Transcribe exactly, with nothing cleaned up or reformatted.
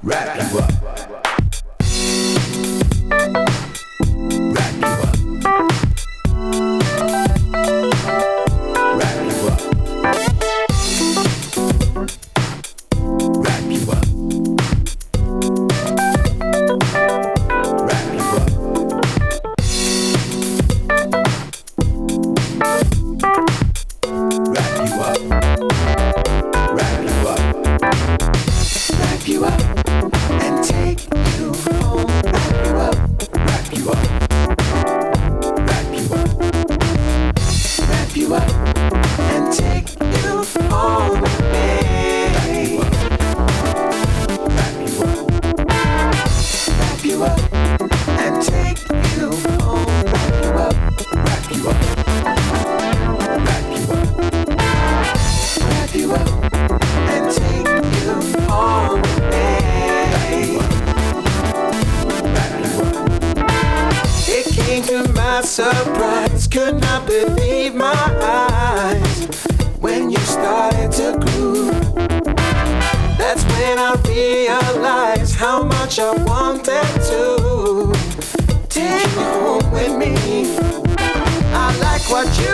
wrap you up. Wrap you up. Wrap you up. Wrap you up. Wrap you up. Wrap you up. Wrap you up. Wrap you up and take you home. Wrap you up. Wrap you up. Wrap you up. Wrap you up and take you home with me. Wrap you up. Wrap you up and take you home. Wrap you up. Wrap you up. Wrap you up. Wrap you up and take you home with me. Wrap you up. It came to my surprise, could not believe my eyes when you started to groove. That's when I realized how much I wanted to take you home with me. I like what